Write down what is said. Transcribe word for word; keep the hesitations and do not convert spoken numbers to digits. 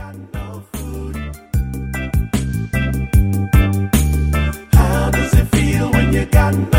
got no food? How does it feel when you got no